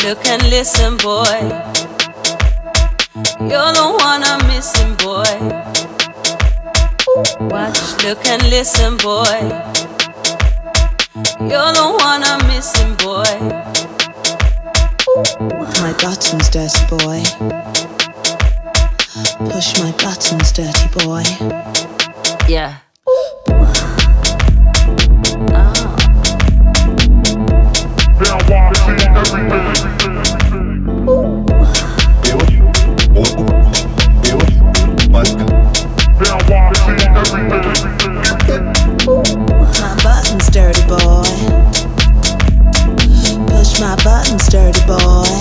look and listen, boy. You're the one I'm missing, boy. Watch, look and listen, boy. You're the one I'm missing, boy. My buttons, dirty boy. Push my buttons, dirty boy. Yeah. My buttons, dirty boy. Push my buttons, dirty boy.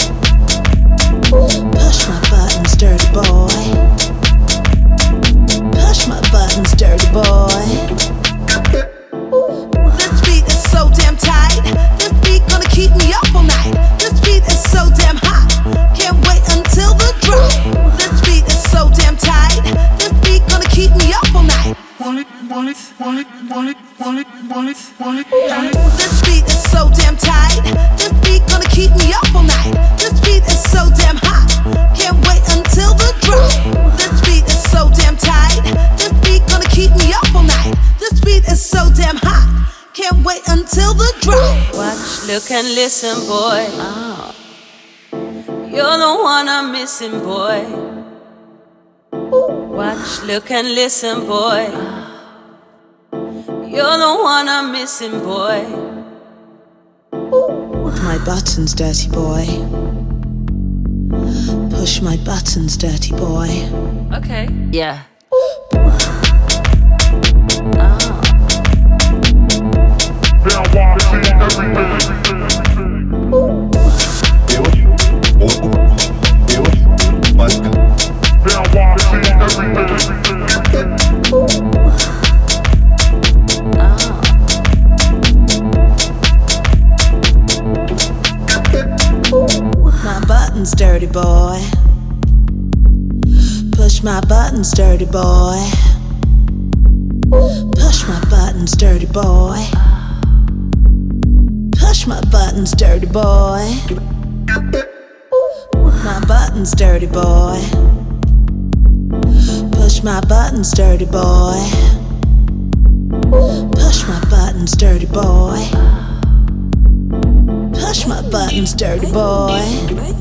Push my buttons, dirty boy. Push my buttons, dirty boy. This beat is so damn tight. This beat gonna keep me up all night. This beat is so damn hot. Can't wait until the drop. This beat is so damn tight. This beat gonna keep me up all night. This beat is so damn tight. This beat gonna keep me up all night. This beat is so damn hot. Can't wait until the drop. This beat is so damn tight. This beat gonna keep me up all night. This beat is so damn hot. Can't wait until the drop. Watch, look and listen, boy. You're the one I'm missing, boy. Watch, look and listen, boy. You're the one I'm missing, boy. My buttons, dirty boy. Push my buttons, dirty boy. Okay. Yeah. My buttons, dirty boy. Push my buttons, dirty boy. Push my buttons, dirty boy. Push my buttons, dirty boy. My buttons, dirty boy. Push my buttons, dirty boy. Push my buttons, dirty boy. Push my buttons, dirty boy.